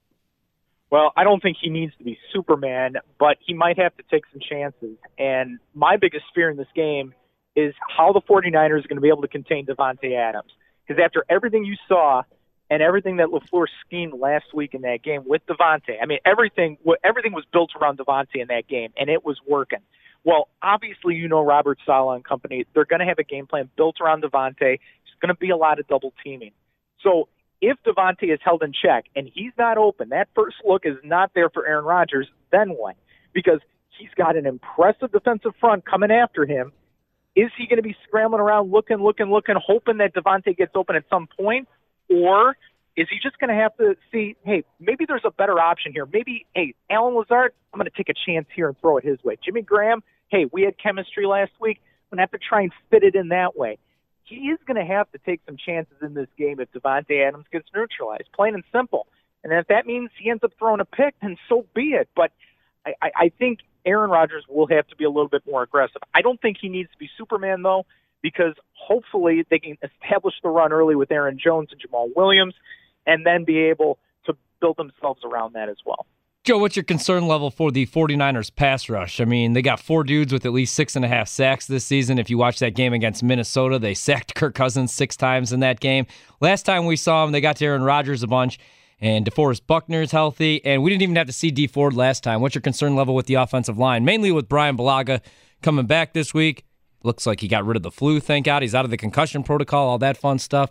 S12: Well, I don't think he needs to be Superman, but he might have to take some chances. And my biggest fear in this game is how the 49ers are going to be able to contain Devontae Adams. Because after everything you saw and everything that LaFleur schemed last week in that game with Devontae, I mean, everything everything was built around Devontae in that game, and it was working. Well, obviously, you know Robert Saleh and company, they're going to have a game plan built around Devontae. There's going to be a lot of double teaming. So if Devontae is held in check and he's not open, that first look is not there for Aaron Rodgers, then what? Because he's got an impressive defensive front coming after him. Is he going to be scrambling around, looking, looking, looking, hoping that Devontae gets open at some point? Or is he just going to have to see, hey, maybe there's a better option here. Maybe, hey, Alan Lazard, I'm going to take a chance here and throw it his way. Jimmy Graham, hey, we had chemistry last week. I'm going to have to try and fit it in that way. He is going to have to take some chances in this game if Devontae Adams gets neutralized, plain and simple. And if that means he ends up throwing a pick, then so be it. But I, I, I think Aaron Rodgers will have to be a little bit more aggressive. I don't think he needs to be Superman, though, because hopefully they can establish the run early with Aaron Jones and Jamal Williams and then be able to build themselves around that as well.
S10: Joe, what's your concern level for the 49ers pass rush? I mean, they got four dudes with at least six and a half sacks this season. If you watch that game against Minnesota, they sacked Kirk Cousins six times in that game. Last time we saw them, they got to Aaron Rodgers a bunch, and DeForest Buckner's healthy, and we didn't even have to see D Ford last time. What's your concern level with the offensive line? Mainly with Brian Bulaga coming back this week. Looks like he got rid of the flu, thank God. He's out of the concussion protocol, all that fun stuff.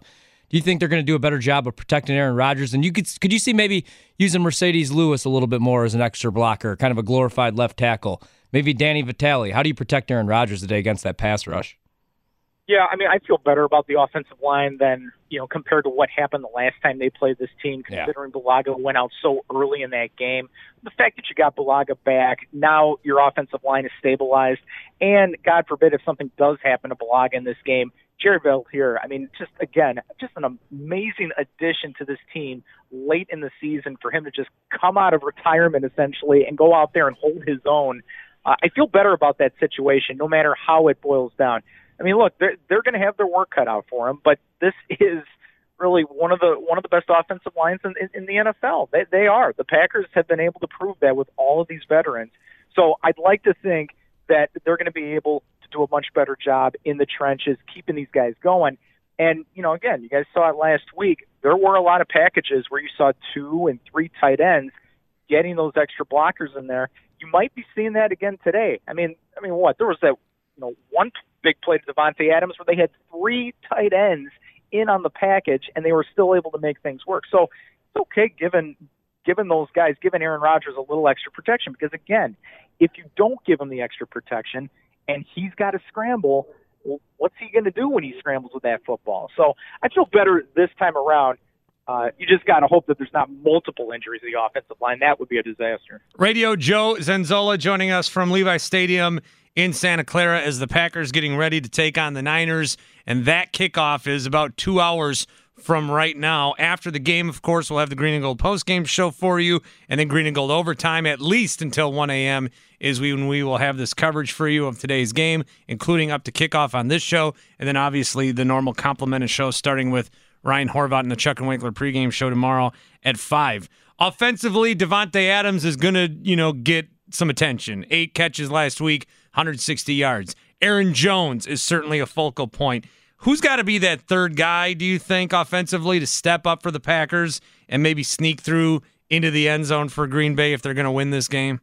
S10: Do you think they're going to do a better job of protecting Aaron Rodgers? And you could could you see maybe using Mercedes Lewis a little bit more as an extra blocker, kind of a glorified left tackle? Maybe Danny Vitale. How do you protect Aaron Rodgers today against that pass rush?
S12: Yeah, I mean, I feel better about the offensive line than, you know, compared to what happened the last time they played this team, considering yeah. Bulaga went out so early in that game. The fact that you got Bulaga back, now your offensive line is stabilized, and God forbid if something does happen to Bulaga in this game, Jerry Bell here, I mean, just, again, just an amazing addition to this team late in the season for him to just come out of retirement, essentially, and go out there and hold his own. Uh, I feel better about that situation, no matter how it boils down. I mean, look, they're they're going to have their work cut out for them, but this is really one of the one of the best offensive lines in, in, in the N F L. They they are. The Packers have been able to prove that with all of these veterans. So I'd like to think that they're going to be able to do a much better job in the trenches, keeping these guys going. And you know, again, you guys saw it last week. There were a lot of packages where you saw two and three tight ends getting those extra blockers in there. You might be seeing that again today. I mean, I mean, what there was that you know one. big play to Davante Adams where they had three tight ends in on the package and they were still able to make things work. So it's okay given given those guys, giving Aaron Rodgers a little extra protection, because again, if you don't give him the extra protection and he's got to scramble, well, what's he going to do when he scrambles with that football? So I feel better this time around. Uh, you just got to hope that there's not multiple injuries to the offensive line. That would be a disaster.
S7: Radio Joe Zenzola joining us from Levi Stadium in Santa Clara as the Packers getting ready to take on the Niners, and that kickoff is about two hours from right now. After the game, of course, we'll have the Green and Gold postgame show for you, and then Green and Gold overtime at least until one a.m. is when we will have this coverage for you of today's game, including up to kickoff on this show, and then obviously the normal complimented show starting with Ryan Horvat and the Chuck and Winkler pregame show tomorrow at five. Offensively, Davante Adams is going to, you know, get some attention. Eight catches last week, one hundred sixty yards. Aaron Jones is certainly a focal point. Who's got to be that third guy, do you think, offensively, to step up for the Packers and maybe sneak through into the end zone for Green Bay if they're going to win this game?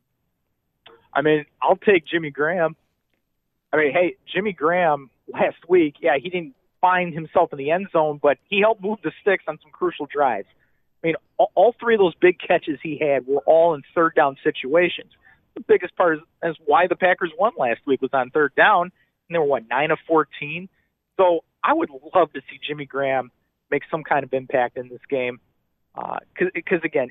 S12: I mean, I'll take Jimmy Graham. I mean, hey, Jimmy Graham last week, yeah, he didn't find himself in the end zone, but he helped move the sticks on some crucial drives. I mean, all, all three of those big catches he had were all in third down situations. The biggest part is, is why the Packers won last week was on third down, and they were, what, nine of fourteen? So I would love to see Jimmy Graham make some kind of impact in this game. Because, uh, again,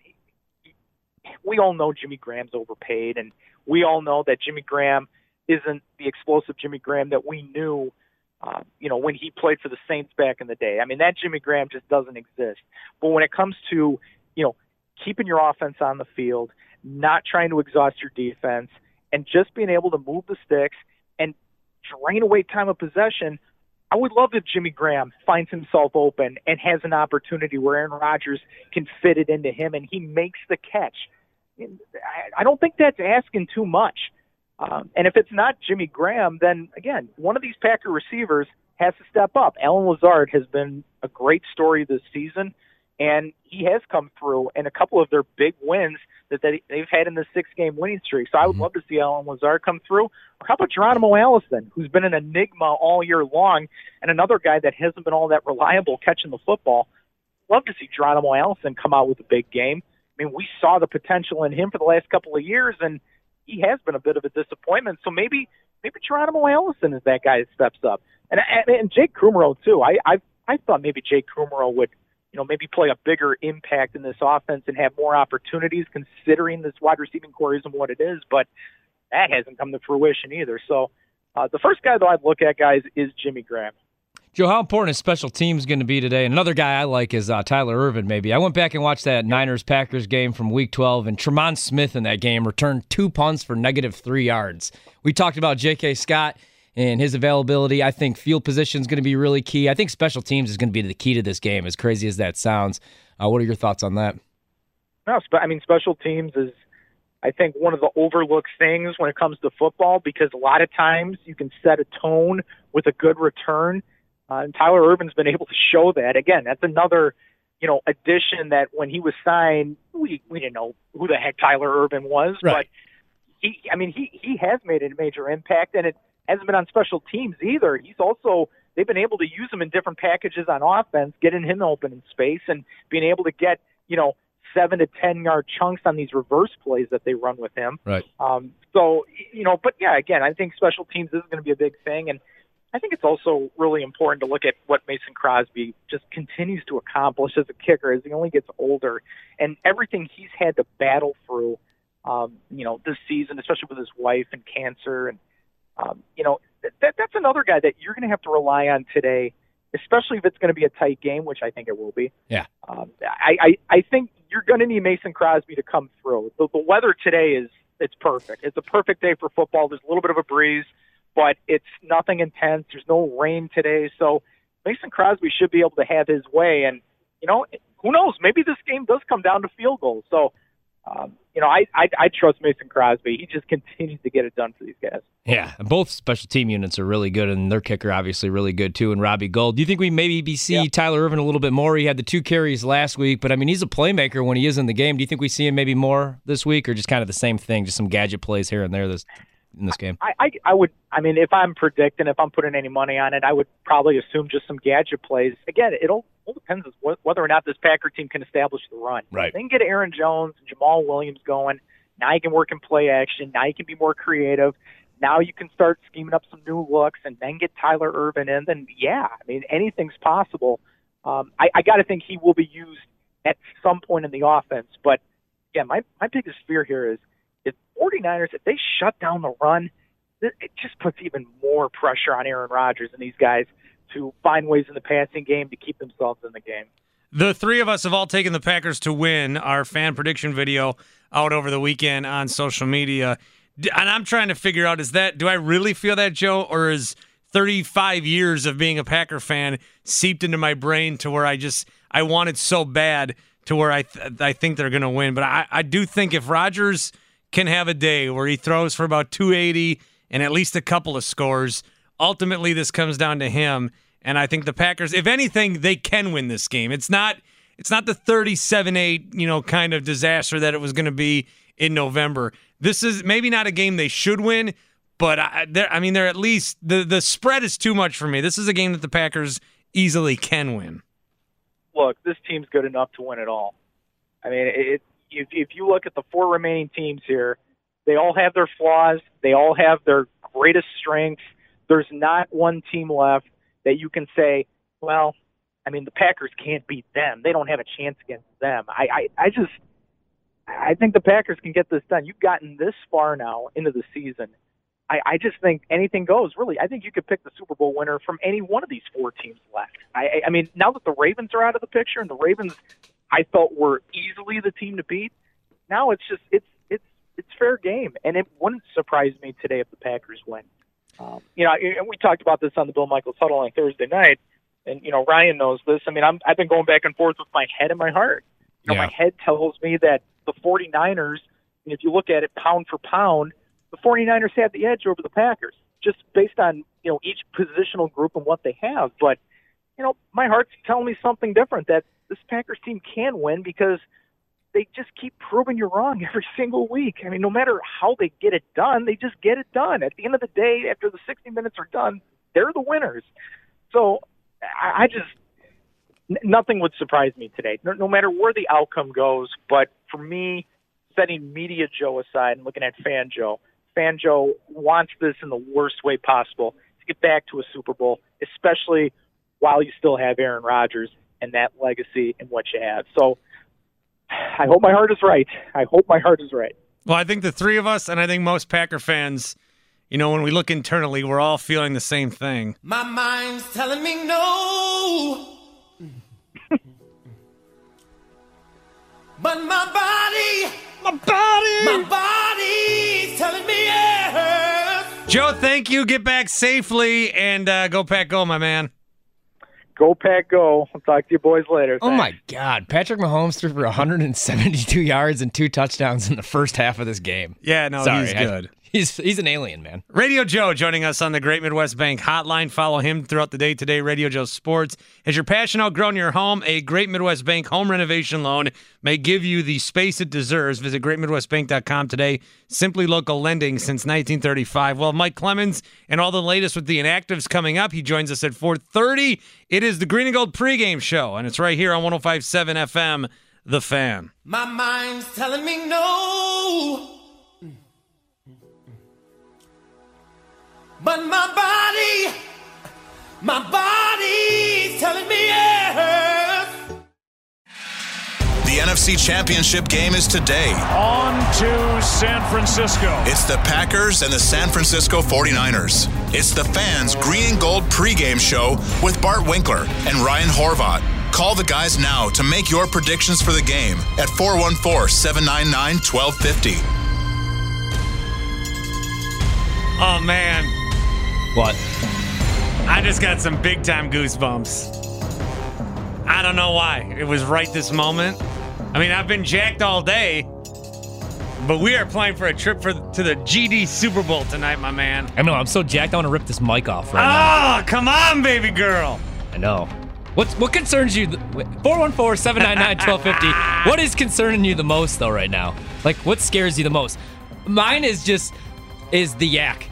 S12: we all know Jimmy Graham's overpaid, and we all know that Jimmy Graham isn't the explosive Jimmy Graham that we knew uh, you know, when he played for the Saints back in the day. I mean, that Jimmy Graham just doesn't exist. But when it comes to, you know, keeping your offense on the field, not trying to exhaust your defense, and just being able to move the sticks and drain away time of possession, I would love if Jimmy Graham finds himself open and has an opportunity where Aaron Rodgers can fit it into him and he makes the catch. I don't think that's asking too much. Um, and if it's not Jimmy Graham, then, again, one of these Packer receivers has to step up. Allen Lazard has been a great story this season, and he has come through in a couple of their big wins that they, they've had in the six-game winning streak. So I would mm-hmm. love to see Allen Lazard come through. Or how about Geronimo Allison, who's been an enigma all year long, and another guy that hasn't been all that reliable catching the football. Love to see Geronimo Allison come out with a big game. I mean, we saw the potential in him for the last couple of years, and he has been a bit of a disappointment. So maybe maybe Geronimo Allison is that guy that steps up. And and, and Jake Kumerow, too. I, I I thought maybe Jake Kumerow would, you know, maybe play a bigger impact in this offense and have more opportunities considering this wide receiving core isn't what it is. But that hasn't come to fruition either. So uh, the first guy that I'd look at, guys, is Jimmy Graham.
S10: Joe, how important is special teams going to be today? Another guy I like is uh, Tyler Ervin, maybe. I went back and watched that Niners-Packers game from Week twelve, and Tremont Smith in that game returned two punts for negative three yards. We talked about J K. Scott and his availability. I think field position is going to be really key. I think special teams is going to be the key to this game, as crazy as that sounds. Uh, what are your thoughts on that?
S12: No, I mean, special teams is, I think, one of the overlooked things when it comes to football, because a lot of times you can set a tone with a good return. Uh, and Tyler Ervin's been able to show that. Again, that's another, you know, addition that when he was signed, we we didn't know who the heck Tyler Ervin was, right. But he, I mean, he he has made a major impact, and it hasn't been on special teams either. He's also they've been able to use him in different packages on offense, getting him open in space and being able to get, you know, seven to ten yard chunks on these reverse plays that they run with him.
S10: Right.
S12: Um, so, you know, but yeah, again, I think special teams is going to be a big thing. And I think it's also really important to look at what Mason Crosby just continues to accomplish as a kicker as he only gets older, and everything he's had to battle through, um, you know, this season, especially with his wife and cancer. And, um, you know, that, that's another guy that you're going to have to rely on today, especially if it's going to be a tight game, which I think it will be.
S10: Yeah.
S12: Um, I, I, I think you're going to need Mason Crosby to come through. The, the weather today is it's perfect. It's a perfect day for football. There's a little bit of a breeze, but it's nothing intense. There's no rain today. So Mason Crosby should be able to have his way. And, you know, who knows? Maybe this game does come down to field goals. So, um, you know, I, I I trust Mason Crosby. He just continues to get it done for these guys.
S10: Yeah, both special team units are really good, and their kicker obviously really good too, and Robbie Gould. Do you think we maybe be see yeah. Tyler Ervin a little bit more? He had the two carries last week, but, I mean, he's a playmaker when he is in the game. Do you think we see him maybe more this week, or just kind of the same thing, just some gadget plays here and there this in this game?
S12: I, I, I would, I mean, if I'm predicting, if I'm putting any money on it, I would probably assume just some gadget plays. Again, it'll all depends on whether or not this Packer team can establish the run.
S10: Right.
S12: They can get Aaron Jones and Jamal Williams going. Now you can work in play action. Now you can be more creative. Now you can start scheming up some new looks and then get Tyler Ervin in. Then, yeah, I mean, anything's possible. Um, I, I got to think he will be used at some point in the offense. But, yeah, my, my biggest fear here is if 49ers, if they shut down the run, it just puts even more pressure on Aaron Rodgers and these guys to find ways in the passing game to keep themselves in the game.
S7: The three of us have all taken the Packers to win. Our fan prediction video out over the weekend on social media. And I'm trying to figure out, is that, do I really feel that, Joe, or is thirty-five years of being a Packer fan seeped into my brain to where I just, I want it so bad to where I th- I think they're going to win. But I, I do think if Rodgers can have a day where he throws for about two eighty and at least a couple of scores, ultimately this comes down to him. And I think the Packers, if anything, they can win this game. It's not it's not the thirty-seven eight, you know, kind of disaster that it was going to be in November. This is maybe not a game they should win, but I, I mean, they're at least the the spread is too much for me. This is a game that the Packers easily can win.
S12: Look, this team's good enough to win it all. I mean, it, if if you look at the four remaining teams here, they all have their flaws. They all have their greatest strengths. There's not one team left that you can say, well, I mean, the Packers can't beat them. They don't have a chance against them. I, I, I just, I think the Packers can get this done. You've gotten this far now into the season. I, I just think anything goes, really. I think you could pick the Super Bowl winner from any one of these four teams left. I, I mean, now that the Ravens are out of the picture, and the Ravens, I felt, were easily the team to beat, now it's just, it's, it's, it's fair game. And it wouldn't surprise me today if the Packers win. Um, you know, we talked about this on the Bill Michaels Huddle on Thursday night, and, you know, Ryan knows this. I mean, I'm, I've been going back and forth with my head and my heart. You know,
S10: yeah.
S12: My head tells me that the 49ers, and if you look at it pound for pound, the 49ers have the edge over the Packers, just based on, you know, each positional group and what they have. But, you know, my heart's telling me something different, that this Packers team can win because they just keep proving you wrong every single week. I mean, no matter how they get it done, they just get it done. At the end of the day, after the sixty minutes are done, they're the winners. So I, I just, n- nothing would surprise me today, no, no matter where the outcome goes. But for me, setting Media Joe aside and looking at Fan Joe, Fan Joe wants this in the worst way possible to get back to a Super Bowl, especially while you still have Aaron Rodgers and that legacy and what you have. So I hope my heart is right. I hope my heart is right.
S7: Well, I think the three of us, and I think most Packer fans, you know, when we look internally, we're all feeling the same thing.
S6: My mind's telling me no. But my body,
S7: my body,
S6: my body's telling me yes.
S7: Joe, thank you. Get back safely, and uh, go Pack Go, my man.
S12: Go Pack Go. I'll talk to you boys later.
S10: Oh,
S12: Thanks.
S10: my God. Patrick Mahomes threw for one hundred seventy-two yards and two touchdowns in the first half of this game.
S7: Yeah, no,
S10: Sorry,
S7: he's good.
S10: I, He's he's an alien, man.
S7: Radio Joe joining us on the Great Midwest Bank hotline. Follow him throughout the day today, Radio Joe Sports. Has your passion outgrown your home? A Great Midwest Bank home renovation loan may give you the space it deserves. Visit great midwest bank dot com today. Simply local lending since nineteen thirty-five. Well, Mike Clemens and all the latest with the inactives coming up. He joins us at four thirty. It is the Green and Gold pregame show, and it's right here on one oh five point seven F M, The Fan.
S6: My mind's telling me no. But my body, my body's telling me yes.
S5: The N F C Championship game is today.
S8: On to San Francisco.
S5: It's the Packers and the San Francisco forty-niners. It's the Fans Green and Gold pregame show with Bart Winkler and Ryan Horvat. Call the guys now to make your predictions for the game at four one four, seven nine nine, one two five zero.
S7: Oh, man.
S10: What?
S7: I just got some big-time goosebumps. I don't know why. It was right this moment. I mean, I've been jacked all day, but we are playing for a trip for to the G D Super Bowl tonight, my man.
S10: I know, I'm so jacked, I want to rip this mic off right now.
S7: Oh, come on, baby girl.
S10: I know. What's What concerns you? four one four, seven nine nine, one two five zero. What is concerning you the most, though, right now? Like, what scares you the most? Mine is just, is the yak.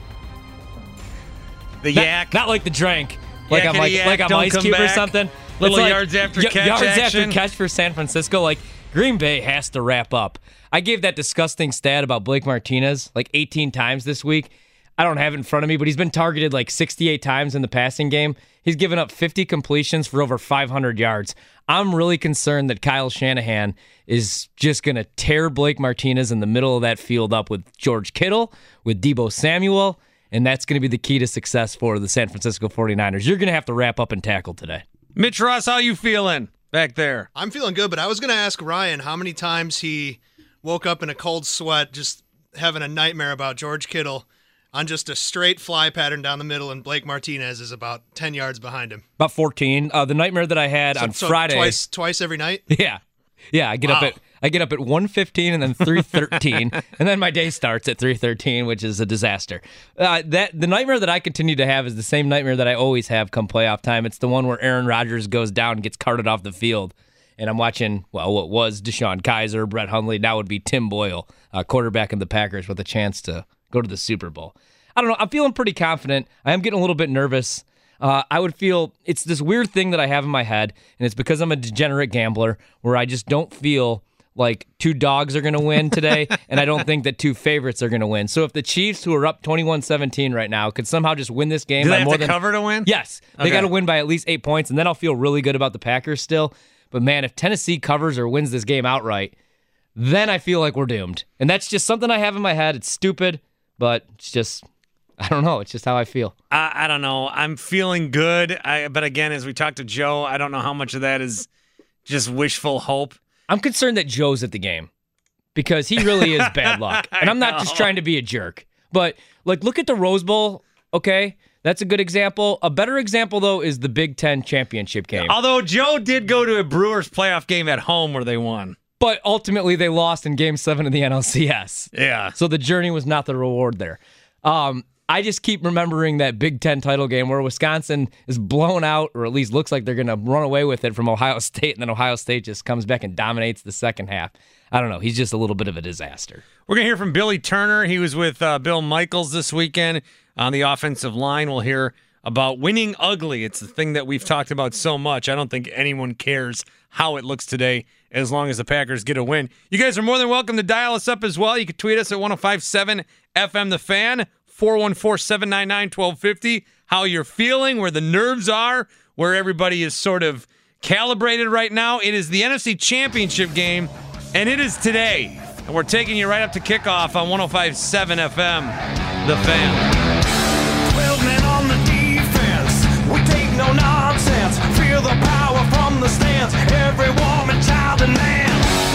S7: The
S10: not,
S7: yak?
S10: Not like the drank. Like I'm like,
S7: yak,
S10: like I'm Ice Cube
S7: back.
S10: or something.
S7: Little
S10: like,
S7: yards after
S10: y-
S7: catch
S10: Yards
S7: action.
S10: after catch for San Francisco. Like, Green Bay has to wrap up. I gave that disgusting stat about Blake Martinez like eighteen times this week. I don't have it in front of me, but he's been targeted like sixty-eight times in the passing game. He's given up fifty completions for over five hundred yards. I'm really concerned that Kyle Shanahan is just going to tear Blake Martinez in the middle of that field up with George Kittle, with Deebo Samuel, and that's going to be the key to success for the San Francisco forty-niners. You're going to have to wrap up and tackle today.
S7: Mitch Ross, how you feeling back there?
S13: I'm feeling good, but I was going to ask Ryan how many times he woke up in a cold sweat just having a nightmare about George Kittle on just a straight fly pattern down the middle, and Blake Martinez is about ten yards behind him.
S10: About fourteen. Uh, the nightmare that I had
S13: so,
S10: on
S13: so
S10: Friday.
S13: Twice, twice every night?
S10: Yeah. Yeah, I get
S13: wow.
S10: up at I get up at one fifteen and then three thirteen, and then my day starts at three thirteen, which is a disaster. Uh, that the nightmare that I continue to have is the same nightmare that I always have come playoff time. It's the one where Aaron Rodgers goes down and gets carted off the field, and I'm watching, well, what was Deshaun Kaiser, Brett Hundley, now would be Tim Boyle, uh, quarterback of the Packers, with a chance to go to the Super Bowl. I don't know. I'm feeling pretty confident. I am getting a little bit nervous. Uh, I would feel it's this weird thing that I have in my head, and it's because I'm a degenerate gambler where I just don't feel like two dogs are going to win today, and I don't think that two favorites are going to win. So if the Chiefs, who are up twenty-one seventeen right now, could somehow just win this game
S7: Do
S10: by
S7: they have
S10: more
S7: to
S10: than
S7: cover to win?
S10: Yes, they
S7: Okay.
S10: got to win by at least eight points, and then I'll feel really good about the Packers still. But man, if Tennessee covers or wins this game outright, then I feel like we're doomed. And that's just something I have in my head. It's stupid, but it's just, I don't know. It's just how I feel.
S7: I, I don't know. I'm feeling good. I, but again, as we talked to Joe, I don't know how much of that is just wishful hope.
S10: I'm concerned that Joe's at the game because he really is bad luck. And I'm not just trying to be a jerk. But, like, look at the Rose Bowl, okay? That's a good example. A better example, though, is the Big Ten championship game.
S7: Although Joe did go to a Brewers playoff game at home where they won.
S10: But ultimately, they lost in Game seven of the N L C S.
S7: Yeah.
S10: So the journey was not the reward there. Um, I just keep remembering that Big Ten title game where Wisconsin is blown out, or at least looks like they're going to run away with it from Ohio State, and then Ohio State just comes back and dominates the second half. I don't know. He's just a little bit of a disaster.
S7: We're going to hear from Billy Turner. He was with uh, Bill Michaels this weekend on the offensive line. We'll hear about winning ugly. It's the thing that we've talked about so much. I don't think anyone cares how it looks today as long as the Packers get a win. You guys are more than welcome to dial us up as well. You can tweet us at one oh five seven F M The Fan, four one four, seven nine nine, one two five zero, how you're feeling, where the nerves are, where everybody is sort of calibrated right now. It is the N F C Championship game, and it is today. And we're taking you right up to kickoff on one oh five seven F M, The Fan.
S6: twelve men on the defense. We take no nonsense. Feel the power from the stands. Every woman, child, and man.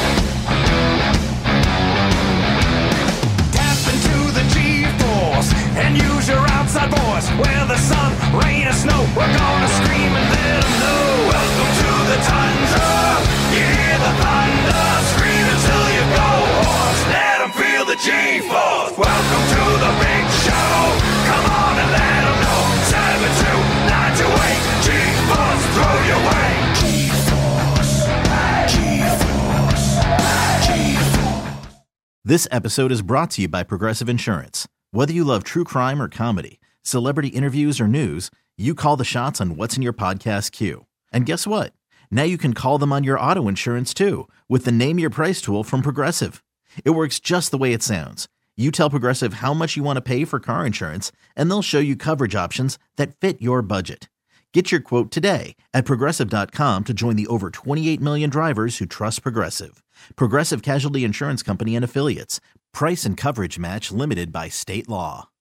S6: Tap into the G-force and use your outside voice. Whether sun, rain, or snow, we're gonna scream and let them know. Welcome to the tundra. You hear the thunder. Scream until you go hoarse. Let them feel the G-force. Welcome to the
S14: This episode is brought to you by Progressive Insurance. Whether you love true crime or comedy, celebrity interviews or news, you call the shots on what's in your podcast queue. And guess what? Now you can call them on your auto insurance too with the Name Your Price tool from Progressive. It works just the way it sounds. You tell Progressive how much you want to pay for car insurance, and they'll show you coverage options that fit your budget. Get your quote today at Progressive dot com to join the over twenty-eight million drivers who trust Progressive. Progressive Casualty Insurance Company and Affiliates. Price and coverage match limited by state law.